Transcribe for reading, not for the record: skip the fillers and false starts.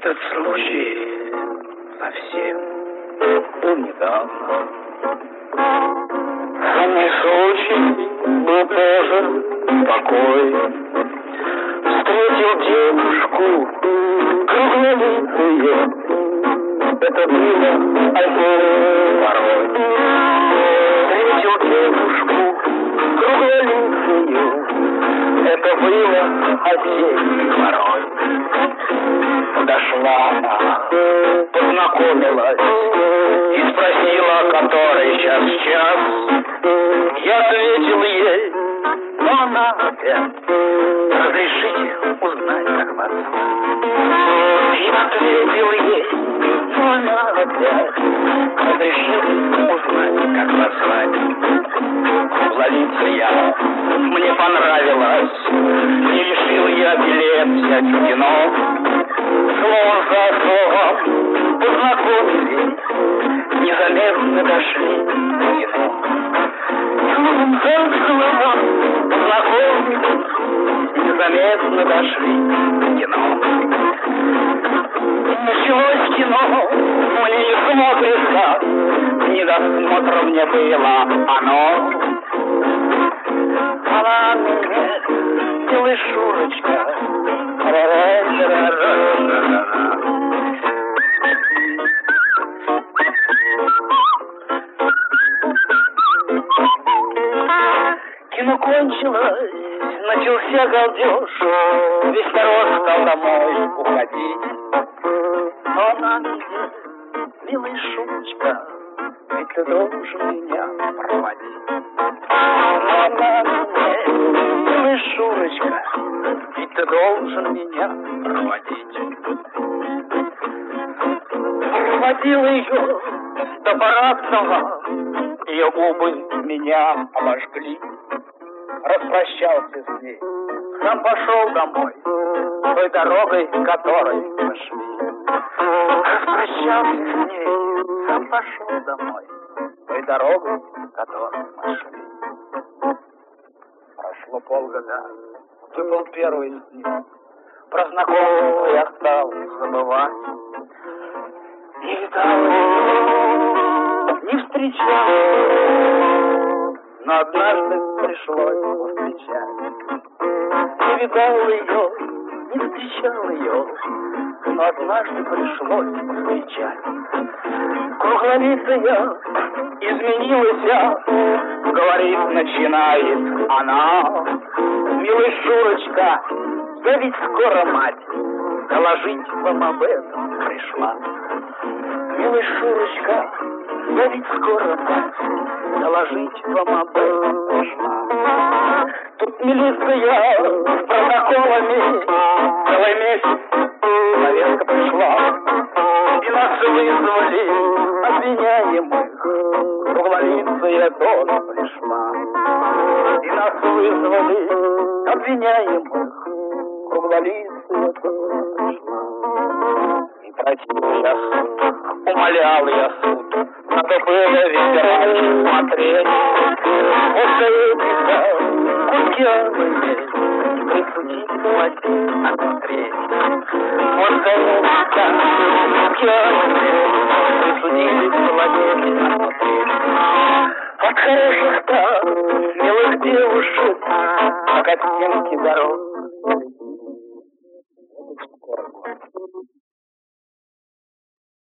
Этот случай совсем был недавно. Не случай был тоже такой. Встретил девушку круглолицую. Это было порой. Встретил девушку круглолицую. Это было осенней порой. Подошла она, познакомилась и спросила, который час. Я ответил ей, но она опять: разрешите узнать, как вас зовут? Я ответил ей, но она опять: разрешите узнать, как вас звать? Круглолицая мне понравилась, и решил я билет взять в кино. Слово за словом познакомились, незаметно дошли до кино. Словом за словом познакомились, незаметно дошли до кино. Началось кино, мне не смотрится, недосмотром мне было оно. Она мне, милый Шурочка, кино кончилось, начался галдеж, весь народ стал домой уходить. Но она мне, милый Шурочка, ведь ты должен меня проводить. Но она мне, милый Шурочка, ведь ты должен меня проводить. Проводил ее до парадного, ее губы меня обожгли. Распрощался с ней, сам пошел домой, той дорогой, которой мы шли. Распрощался с ней, сам пошел домой, той дорогой, которой мы шли. Прошло полгода, ты был первый из них. Про знакомого я стал забывать. Не видал ее, не встречал, но однажды пришлось встречать. Не видал ее, не встречал ее, но однажды пришлось встречать. Круглолицая изменилась, говорит, начинает она: милый Шурочка, я ведь скоро мать, доложить вам об этом пришла. Милый Шурочка, я ведь скоро мать, доложить вам об этом пришла. Тут милиция с протоколами целый месяц повестка пришла, и нас вызвали обвиняемых. Круглолицая тоже пришла, и нас вызвали обвиняемых. Круглолицая тоже пришла. И против я суд, умолял я суд, надо было ведь раньше смотреть. После этих кутьяны присудить платить, осмотреть. После этих кутьяны присудить платить, осмотреть. От хороших-то милых девушек, как от стенки дорог. Скоро.